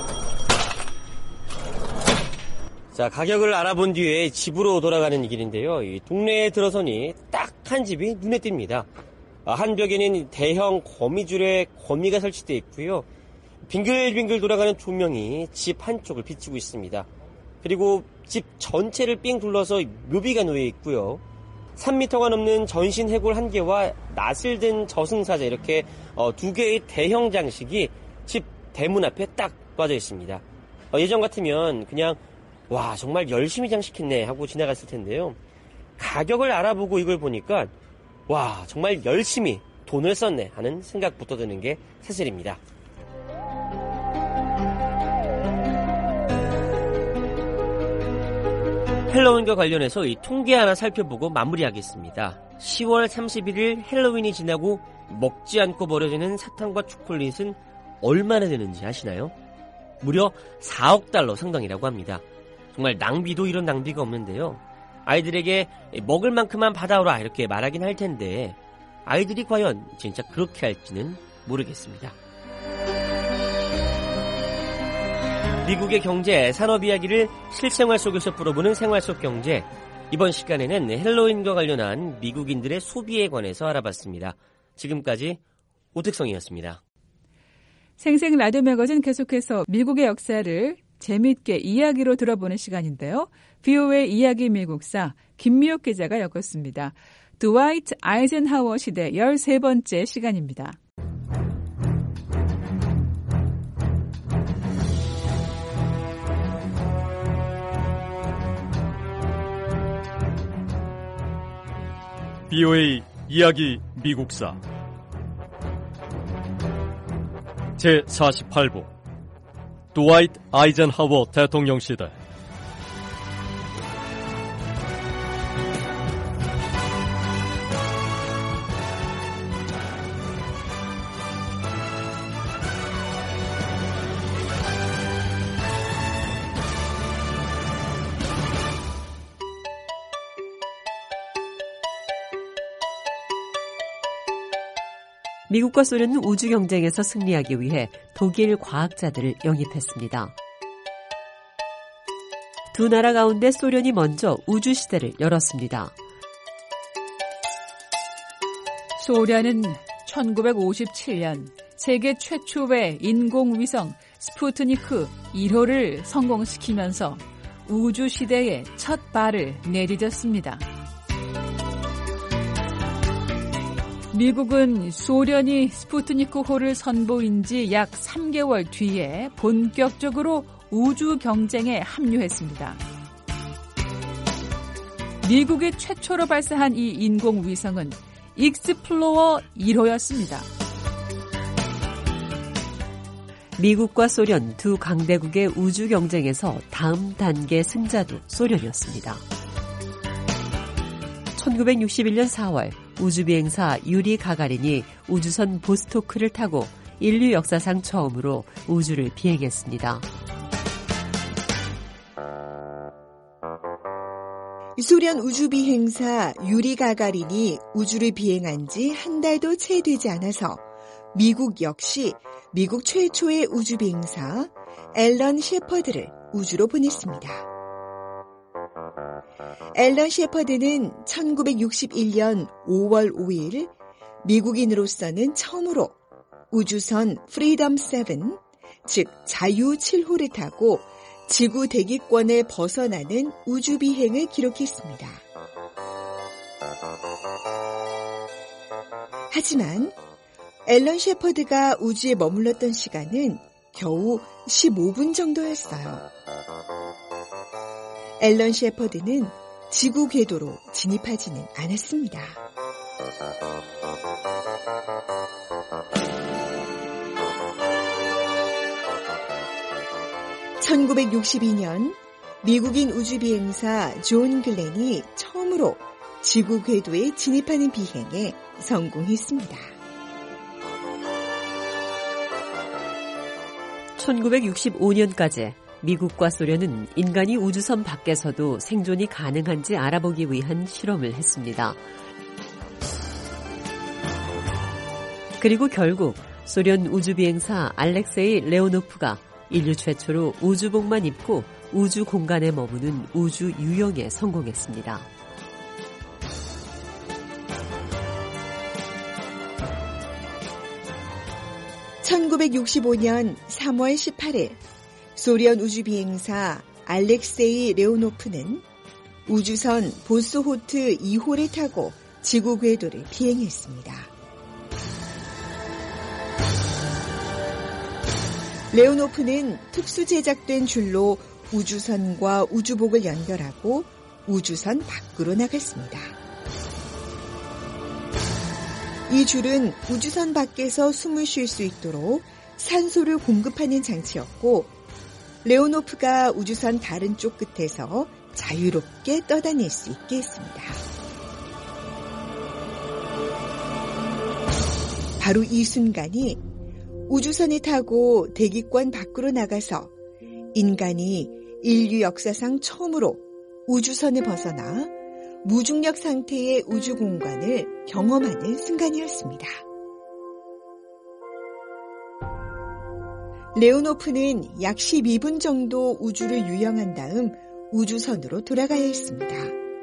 자, 가격을 알아본 뒤에 집으로 돌아가는 길인데요. 이 동네에 들어서니 딱 한 집이 눈에 띕니다. 한 벽에는 대형 거미줄에 거미가 설치되어 있고요. 빙글빙글 돌아가는 조명이 집 한쪽을 비추고 있습니다. 그리고 집 전체를 삥 둘러서 묘비가 놓여 있고요. 3m가 넘는 전신 해골 1개와 낫을 든 저승사자 이렇게 2개의 대형 장식이 집 대문 앞에 딱 놔져 있습니다. 예전 같으면 그냥 와, 정말 열심히 장식했네 하고 지나갔을 텐데요. 가격을 알아보고 이걸 보니까 와, 정말 열심히 돈을 썼네 하는 생각부터 드는 게 사실입니다. 헬로윈과 관련해서 이 통계 하나 살펴보고 마무리하겠습니다. 10월 31일 헬로윈이 지나고 먹지 않고 버려지는 사탕과 초콜릿은 얼마나 되는지 아시나요? 무려 $4억 상당이라고 합니다. 정말 낭비도 이런 낭비가 없는데요. 아이들에게 먹을 만큼만 받아오라 이렇게 말하긴 할 텐데 아이들이 과연 진짜 그렇게 할지는 모르겠습니다. 미국의 경제, 산업 이야기를 실생활 속에서 풀어보는 생활 속 경제. 이번 시간에는 헬로윈과 관련한 미국인들의 소비에 관해서 알아봤습니다. 지금까지 오택성이었습니다. 생생 라디오 매거진 계속해서 미국의 역사를 재미있게 이야기로 들어보는 시간인데요. VOA 이야기 미국사 김미옥 기자가 엮었습니다. 드와이트 아이젠하워 시대 13번째 시간입니다. VOA 이야기 미국사 제48부 드와이트 아이젠하워 대통령 시대. 미국과 소련은 우주 경쟁에서 승리하기 위해 독일 과학자들을 영입했습니다. 두 나라 가운데 소련이 먼저 우주 시대를 열었습니다. 소련은 1957년 세계 최초의 인공위성 스푸트니크 1호를 성공시키면서 우주 시대의 첫 발을 내디뎠습니다. 미국은 소련이 스푸트니크호를 선보인 지 약 3개월 뒤에 본격적으로 우주 경쟁에 합류했습니다. 미국이 최초로 발사한 이 인공위성은 익스플로러 1호였습니다. 미국과 소련 두 강대국의 우주 경쟁에서 다음 단계 승자도 소련이었습니다. 1961년 4월 우주비행사 유리 가가린이 우주선 보스토크를 타고 인류 역사상 처음으로 우주를 비행했습니다. 소련 우주비행사 유리 가가린이 우주를 비행한 지 한 달도 채 되지 않아서 미국 역시 미국 최초의 우주비행사 앨런 셰퍼드를 우주로 보냈습니다. 앨런 셰퍼드는 1961년 5월 5일 미국인으로서는 처음으로 우주선 프리덤 7, 즉 자유 7호를 타고 지구 대기권을 벗어나는 우주비행을 기록했습니다. 하지만 앨런 셰퍼드가 우주에 머물렀던 시간은 겨우 15분 정도였어요. 앨런 셰퍼드는 지구 궤도로 진입하지는 않았습니다. 1962년 미국인 우주비행사 존 글렌이 처음으로 지구 궤도에 진입하는 비행에 성공했습니다. 1965년까지 미국과 소련은 인간이 우주선 밖에서도 생존이 가능한지 알아보기 위한 실험을 했습니다. 그리고 결국 소련 우주비행사 알렉세이 레오노프가 인류 최초로 우주복만 입고 우주 공간에 머무는 우주 유영에 성공했습니다. (1965년 3월 18일) 소련 우주비행사 알렉세이 레오노프는 우주선 보스호트 2호를 타고 지구 궤도를 비행했습니다. 레오노프는 특수 제작된 줄로 우주선과 우주복을 연결하고 우주선 밖으로 나갔습니다. 이 줄은 우주선 밖에서 숨을 쉴 수 있도록 산소를 공급하는 장치였고 레오노프가 우주선 다른 쪽 끝에서 자유롭게 떠다닐 수 있게 했습니다. 바로 이 순간이 우주선을 타고 대기권 밖으로 나가서 인간이 인류 역사상 처음으로 우주선을 벗어나 무중력 상태의 우주 공간을 경험하는 순간이었습니다. 레오노프는 약 12분 정도 우주를 유영한 다음 우주선으로 돌아가야 했습니다.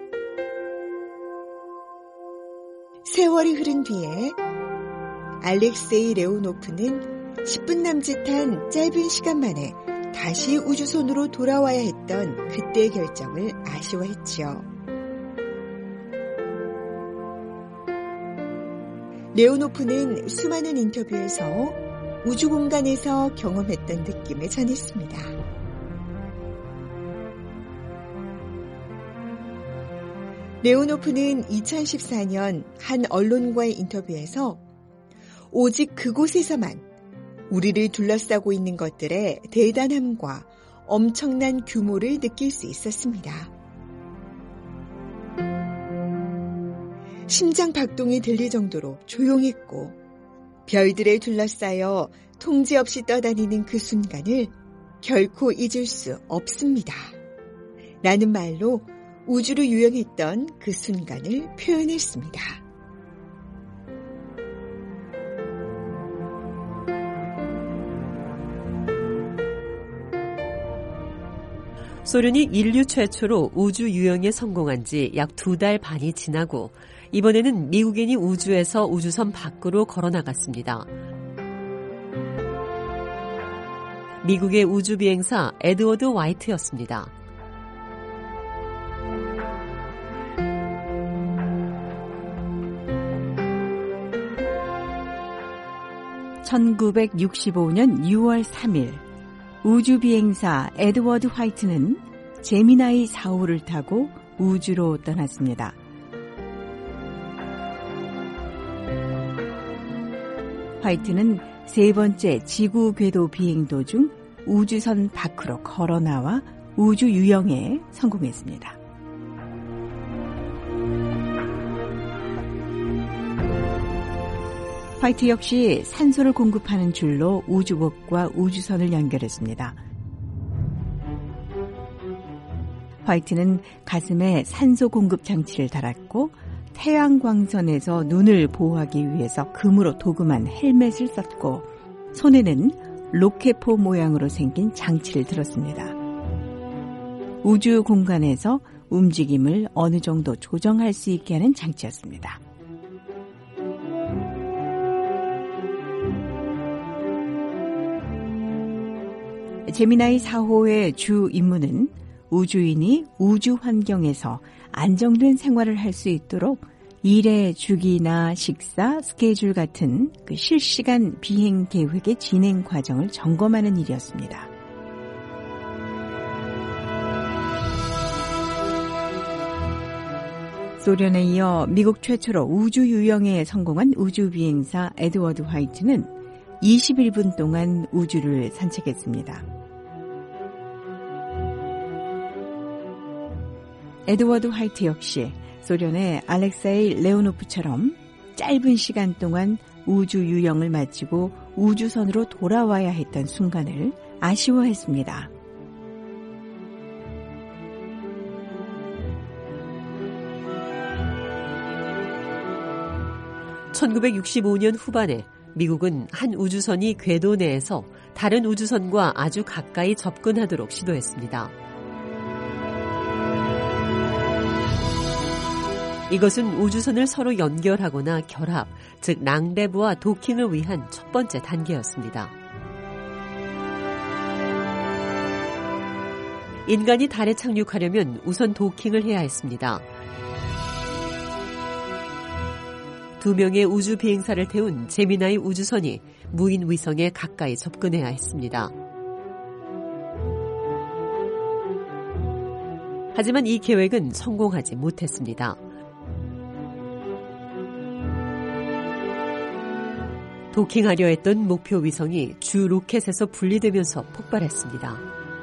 세월이 흐른 뒤에 알렉세이 레오노프는 10분 남짓한 짧은 시간 만에 다시 우주선으로 돌아와야 했던 그때의 결정을 아쉬워했지요. 레오노프는 수많은 인터뷰에서 우주 공간에서 경험했던 느낌을 전했습니다. 레오노프는 2014년 한 언론과의 인터뷰에서 오직 그곳에서만 우리를 둘러싸고 있는 것들의 대단함과 엄청난 규모를 느낄 수 있었습니다. 심장 박동이 들릴 정도로 조용했고 별들에 둘러싸여 통제 없이 떠다니는 그 순간을 결코 잊을 수 없습니다. 라는 말로 우주를 유영했던 그 순간을 표현했습니다. 소련이 인류 최초로 우주 유영에 성공한 지 약 2달 반이 지나고 이번에는 미국인이 우주에서 우주선 밖으로 걸어나갔습니다. 미국의 우주비행사 에드워드 화이트였습니다. (1965년 6월 3일) 우주비행사 에드워드 화이트는 제미나이 4호를 타고 우주로 떠났습니다. 화이트는 세 번째 지구 궤도 비행 도중 우주선 밖으로 걸어나와 우주 유영에 성공했습니다. 화이트 역시 산소를 공급하는 줄로 우주복과 우주선을 연결했습니다. 화이트는 가슴에 산소 공급 장치를 달았고 태양광선에서 눈을 보호하기 위해서 금으로 도금한 헬멧을 썼고 손에는 로켓포 모양으로 생긴 장치를 들었습니다. 우주 공간에서 움직임을 어느 정도 조정할 수 있게 하는 장치였습니다. 제미나이 4호의 주 임무는 우주인이 우주 환경에서 안정된 생활을 할 수 있도록 일의 주기나 식사, 스케줄 같은 그 실시간 비행 계획의 진행 과정을 점검하는 일이었습니다. 소련에 이어 미국 최초로 우주 유영에 성공한 우주 비행사 에드워드 화이트는 21분 동안 우주를 산책했습니다. 에드워드 화이트 역시 소련의 알렉세이 레오노프처럼 짧은 시간 동안 우주 유영을 마치고 우주선으로 돌아와야 했던 순간을 아쉬워했습니다. (1965년) 후반에 미국은 한 우주선이 궤도 내에서 다른 우주선과 아주 가까이 접근하도록 시도했습니다. 이것은 우주선을 서로 연결하거나 결합, 즉 랑데부와 도킹을 위한 첫 번째 단계였습니다. 인간이 달에 착륙하려면 우선 도킹을 해야 했습니다. 2명의 우주 비행사를 태운 제미나이 우주선이 무인 위성에 가까이 접근해야 했습니다. 하지만 이 계획은 성공하지 못했습니다. 도킹하려 했던 목표 위성이 주 로켓에서 분리되면서 폭발했습니다.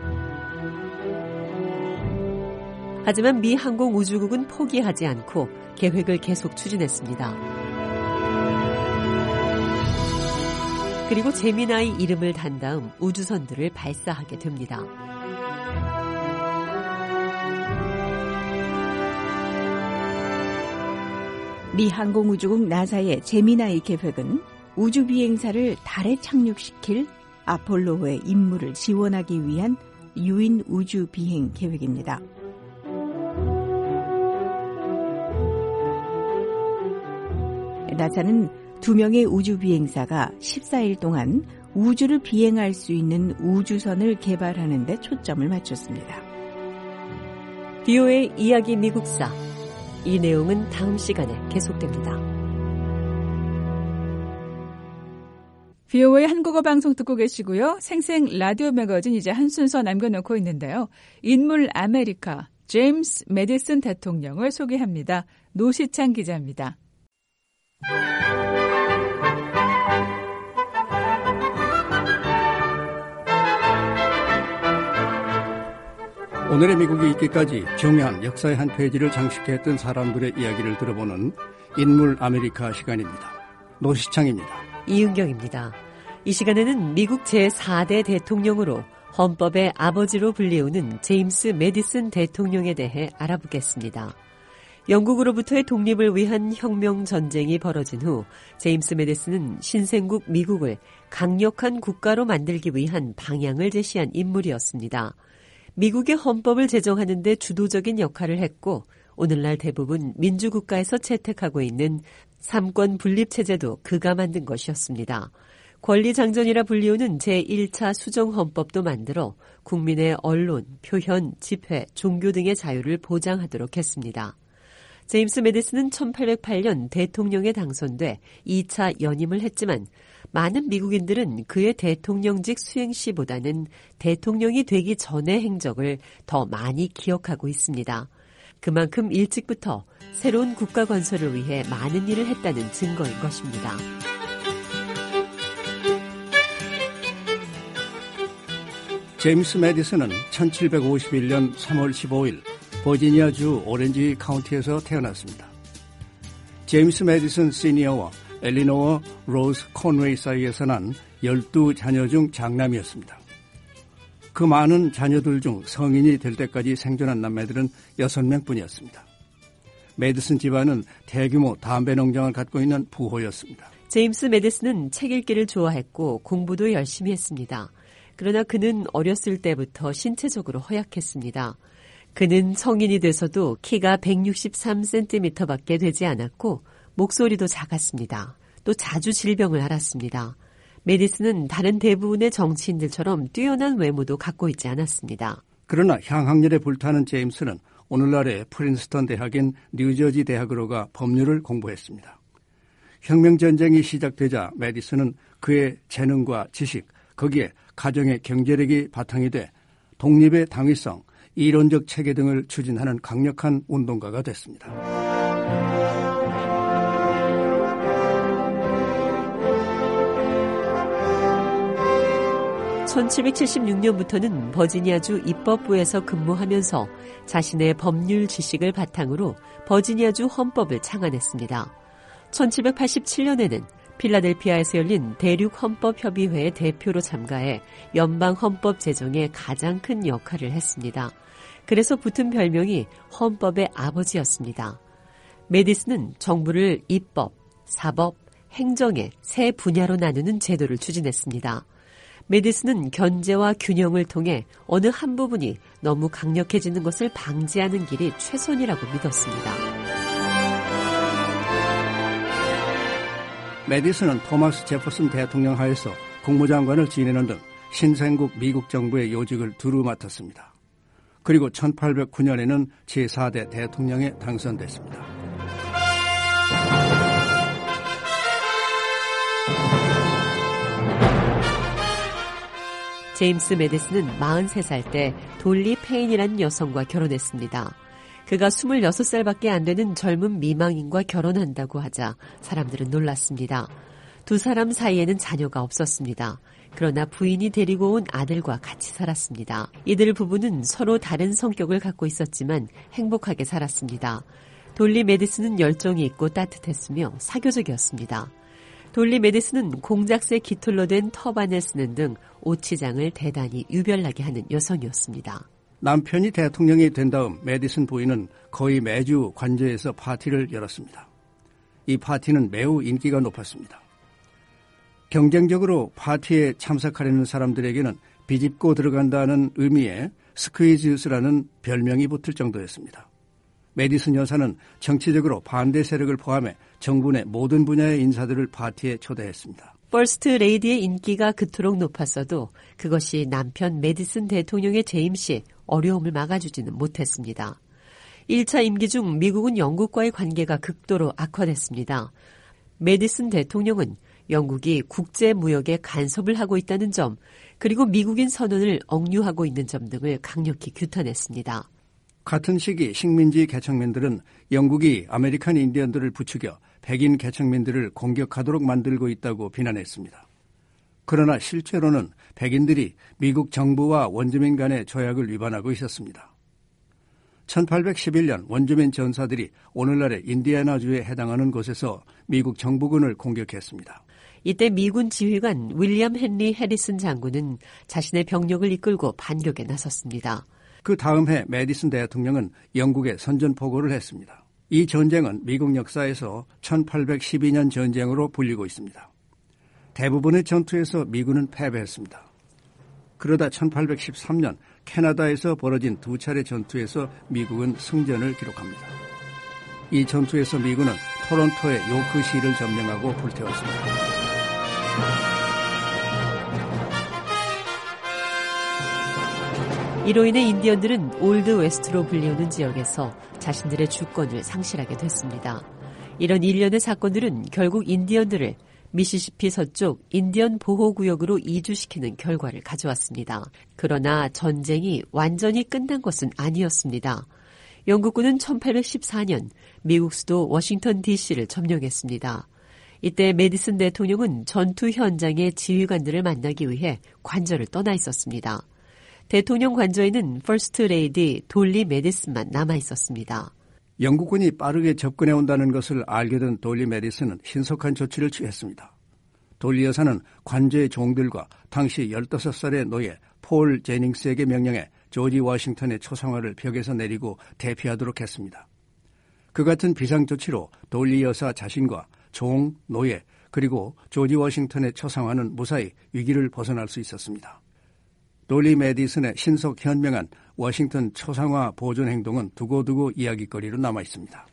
하지만 미 항공우주국은 포기하지 않고 계획을 계속 추진했습니다. 그리고 제미나이 이름을 단 다음 우주선들을 발사하게 됩니다. 미 항공우주국 나사의 제미나이 계획은 우주 비행사를 달에 착륙시킬 아폴로호의 임무를 지원하기 위한 유인 우주 비행 계획입니다. 나사는 2명의 우주 비행사가 14일 동안 우주를 비행할 수 있는 우주선을 개발하는 데 초점을 맞췄습니다. VOA 이야기 미국사. 이 내용은 다음 시간에 계속됩니다. VOA 한국어 방송 듣고 계시고요. 생생 라디오 매거진 이제 한 순서 남겨놓고 있는데요. 인물 아메리카 제임스 메디슨 대통령을 소개합니다. 노시창 기자입니다. 오늘의 미국이 있기까지 중요한 역사의 한 페이지를 장식했던 사람들의 이야기를 들어보는 인물 아메리카 시간입니다. 노시창입니다. 이은경입니다. 이 시간에는 미국 제4대 대통령으로 헌법의 아버지로 불리우는 제임스 메디슨 대통령에 대해 알아보겠습니다. 영국으로부터의 독립을 위한 혁명 전쟁이 벌어진 후 제임스 메디슨은 신생국 미국을 강력한 국가로 만들기 위한 방향을 제시한 인물이었습니다. 미국의 헌법을 제정하는 데 주도적인 역할을 했고 오늘날 대부분 민주국가에서 채택하고 있는 삼권 분립체제도 그가 만든 것이었습니다. 권리장전이라 불리우는 제1차 수정헌법도 만들어 국민의 언론, 표현, 집회, 종교 등의 자유를 보장하도록 했습니다. 제임스 매디슨은 1808년 대통령에 당선돼 2차 연임을 했지만 많은 미국인들은 그의 대통령직 수행 시보다는 대통령이 되기 전의 행적을 더 많이 기억하고 있습니다. 그만큼 일찍부터 새로운 국가 건설을 위해 많은 일을 했다는 증거인 것입니다. 제임스 매디슨은 1751년 3월 15일 버지니아주 오렌지 카운티에서 태어났습니다. 제임스 매디슨 시니어와 엘리노어 로즈 콘웨이 사이에서 난 12자녀 중 장남이었습니다. 그 많은 자녀들 중 성인이 될 때까지 생존한 남매들은 6명뿐이었습니다. 매디슨 집안은 대규모 담배 농장을 갖고 있는 부호였습니다. 제임스 매디슨은 책 읽기를 좋아했고 공부도 열심히 했습니다. 그러나 그는 어렸을 때부터 신체적으로 허약했습니다. 그는 성인이 돼서도 키가 163cm밖에 되지 않았고 목소리도 작았습니다. 또 자주 질병을 앓았습니다. 매디슨은 다른 대부분의 정치인들처럼 뛰어난 외모도 갖고 있지 않았습니다. 그러나 향학열에 불타는 제임스는 오늘날의 프린스턴 대학인 뉴저지 대학으로 가 법률을 공부했습니다. 혁명전쟁이 시작되자 매디슨은 그의 재능과 지식, 거기에 가정의 경제력이 바탕이 돼 독립의 당위성, 이론적 체계 등을 추진하는 강력한 운동가가 됐습니다. 1776년부터는 버지니아주 입법부에서 근무하면서 자신의 법률 지식을 바탕으로 버지니아주 헌법을 창안했습니다. 1787년에는 필라델피아에서 열린 대륙헌법협의회의 대표로 참가해 연방헌법 제정에 가장 큰 역할을 했습니다. 그래서 붙은 별명이 헌법의 아버지였습니다. 매디슨은 정부를 입법, 사법, 행정의 세 분야로 나누는 제도를 추진했습니다. 매디슨은 견제와 균형을 통해 어느 한 부분이 너무 강력해지는 것을 방지하는 길이 최선이라고 믿었습니다. 매디슨은 토마스 제퍼슨 대통령 하에서 국무장관을 지내는 등 신생국 미국 정부의 요직을 두루 맡았습니다. 그리고 1809년에는 제4대 대통령에 당선됐습니다. 제임스 매디슨은 43살 때 돌리 페인이라는 여성과 결혼했습니다. 그가 26살밖에 안 되는 젊은 미망인과 결혼한다고 하자 사람들은 놀랐습니다. 두 사람 사이에는 자녀가 없었습니다. 그러나 부인이 데리고 온 아들과 같이 살았습니다. 이들 부부는 서로 다른 성격을 갖고 있었지만 행복하게 살았습니다. 돌리 매디슨은 열정이 있고 따뜻했으며 사교적이었습니다. 돌리 매디슨은 공작새 깃털로 된 터반을 쓰는 등 옷치장을 대단히 유별나게 하는 여성이었습니다. 남편이 대통령이 된 다음 매디슨 부인은 거의 매주 관저에서 파티를 열었습니다. 이 파티는 매우 인기가 높았습니다. 경쟁적으로 파티에 참석하려는 사람들에게는 비집고 들어간다는 의미의 스퀴즈스라는 별명이 붙을 정도였습니다. 매디슨 여사는 정치적으로 반대 세력을 포함해 정부 내 모든 분야의 인사들을 파티에 초대했습니다. 퍼스트 레이디의 인기가 그토록 높았어도 그것이 남편 매디슨 대통령의 재임 시 어려움을 막아주지는 못했습니다. 1차 임기 중 미국은 영국과의 관계가 극도로 악화됐습니다. 매디슨 대통령은 영국이 국제무역에 간섭을 하고 있다는 점, 그리고 미국인 선언을 억류하고 있는 점 등을 강력히 규탄했습니다. 같은 시기 식민지 개척민들은 영국이 아메리칸 인디언들을 부추겨 백인 개척민들을 공격하도록 만들고 있다고 비난했습니다. 그러나 실제로는 백인들이 미국 정부와 원주민 간의 조약을 위반하고 있었습니다. 1811년 원주민 전사들이 오늘날의 인디애나주에 해당하는 곳에서 미국 정부군을 공격했습니다. 이때 미군 지휘관 윌리엄 헨리 해리슨 장군은 자신의 병력을 이끌고 반격에 나섰습니다. 그 다음 해 매디슨 대통령은 영국에 선전포고를 했습니다. 이 전쟁은 미국 역사에서 1812년 전쟁으로 불리고 있습니다. 대부분의 전투에서 미군은 패배했습니다. 그러다 1813년 캐나다에서 벌어진 두 차례 전투에서 미국은 승전을 기록합니다. 이 전투에서 미군은 토론토의 요크시를 점령하고 불태웠습니다. 이로 인해 인디언들은 올드 웨스트로 불리우는 지역에서 자신들의 주권을 상실하게 됐습니다. 이런 일련의 사건들은 결국 인디언들을 미시시피 서쪽 인디언 보호구역으로 이주시키는 결과를 가져왔습니다. 그러나 전쟁이 완전히 끝난 것은 아니었습니다. 영국군은 1814년 미국 수도 워싱턴 DC를 점령했습니다. 이때 메디슨 대통령은 전투 현장의 지휘관들을 만나기 위해 관저를 떠나 있었습니다. 대통령 관저에는 퍼스트 레이디 돌리 메디슨만 남아 있었습니다. 영국군이 빠르게 접근해 온다는 것을 알게 된 돌리 메디슨은 신속한 조치를 취했습니다. 돌리 여사는 관저의 종들과 당시 15살의 노예 폴 제닝스에게 명령해 조지 워싱턴의 초상화를 벽에서 내리고 대피하도록 했습니다. 그 같은 비상조치로 돌리 여사 자신과 종, 노예, 그리고 조지 워싱턴의 초상화는 무사히 위기를 벗어날 수 있었습니다. 돌리 메디슨의 신속 현명한 워싱턴 초상화 보존 행동은 두고두고 이야기거리로 남아 있습니다.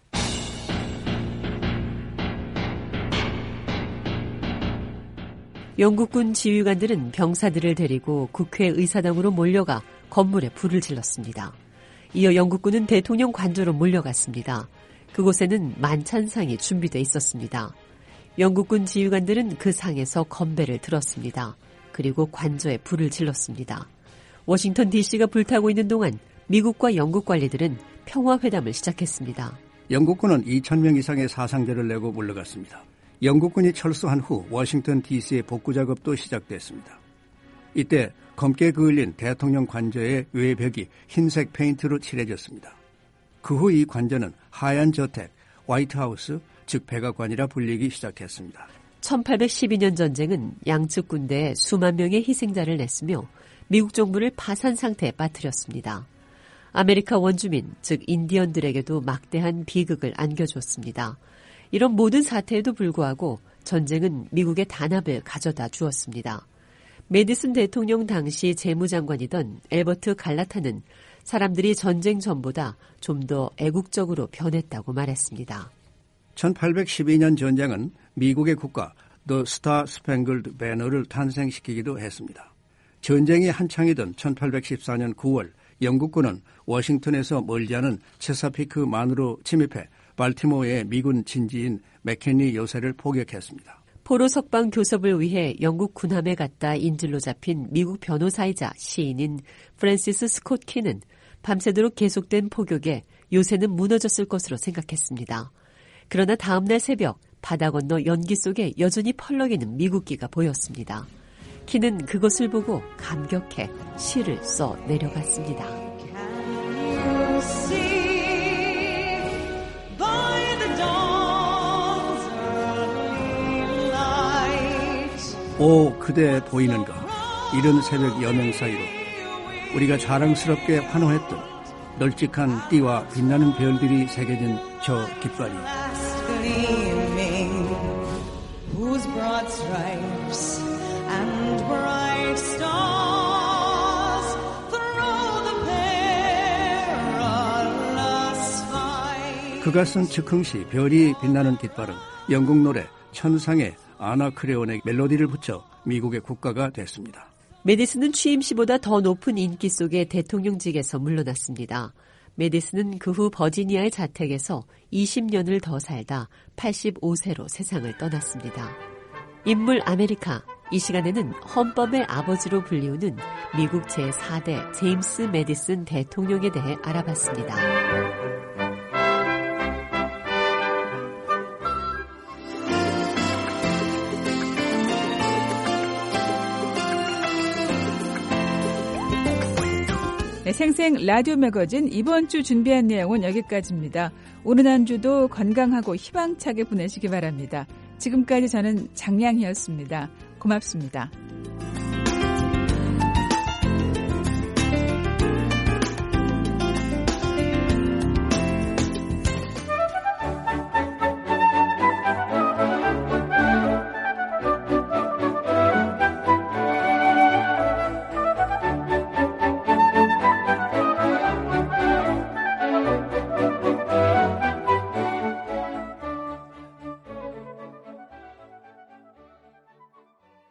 영국군 지휘관들은 병사들을 데리고 국회의사당으로 몰려가 건물에 불을 질렀습니다. 이어 영국군은 대통령 관저로 몰려갔습니다. 그곳에는 만찬상이 준비돼 있었습니다. 영국군 지휘관들은 그 상에서 건배를 들었습니다. 그리고 관저에 불을 질렀습니다. 워싱턴 DC가 불타고 있는 동안 미국과 영국 관리들은 평화회담을 시작했습니다. 영국군은 2,000명 이상의 사상자를 내고 물러갔습니다. 영국군이 철수한 후 워싱턴 DC의 복구 작업도 시작됐습니다. 이때 검게 그을린 대통령 관저의 외벽이 흰색 페인트로 칠해졌습니다. 그 후 이 관저는 하얀 저택, 화이트하우스, 즉 백악관이라 불리기 시작했습니다. 1812년 전쟁은 양측 군대에 수만 명의 희생자를 냈으며 미국 정부를 파산 상태에 빠뜨렸습니다. 아메리카 원주민, 즉 인디언들에게도 막대한 비극을 안겨줬습니다. 이런 모든 사태에도 불구하고 전쟁은 미국의 단합을 가져다 주었습니다. 메디슨 대통령 당시 재무장관이던 엘버트 갈라타는 사람들이 전쟁 전보다 좀 더 애국적으로 변했다고 말했습니다. 1812년 전쟁은 미국의 국가 The Star Spangled Banner를 탄생시키기도 했습니다. 전쟁이 한창이던 1814년 9월 영국군은 워싱턴에서 멀지 않은 체사피크만으로 침입해 발티모어의 미군 진지인 맥켄리 요새를 포격했습니다. 포로 석방 교섭을 위해 영국 군함에 갔다 인질로 잡힌 미국 변호사이자 시인인 프랜시스 스콧 키는 밤새도록 계속된 포격에 요새는 무너졌을 것으로 생각했습니다. 그러나 다음날 새벽 바다 건너 연기 속에 여전히 펄럭이는 미국기가 보였습니다. 키는 그것을 보고 감격해 시를 써 내려갔습니다. 오 그대 보이는가 이른 새벽 여명 사이로 우리가 자랑스럽게 환호했던 널찍한 띠와 빛나는 별들이 새겨진 저 깃발이 그가 쓴 즉흥시 별이 빛나는 깃발은 영국 노래 천상의 아나크레온의 멜로디를 붙여 미국의 국가가 됐습니다. 메디슨은 취임 시보다 더 높은 인기 속에 대통령직에서 물러났습니다. 메디슨은 그 후 버지니아의 자택에서 20년을 더 살다 85세로 세상을 떠났습니다. 인물 아메리카. 이 시간에는 헌법의 아버지로 불리우는 미국 제4대 제임스 메디슨 대통령에 대해 알아봤습니다. 네, 생생 라디오 매거진 이번 주 준비한 내용은 여기까지입니다. 오늘 한 주도 건강하고 희망차게 보내시기 바랍니다. 지금까지 저는 장량희였습니다. 고맙습니다.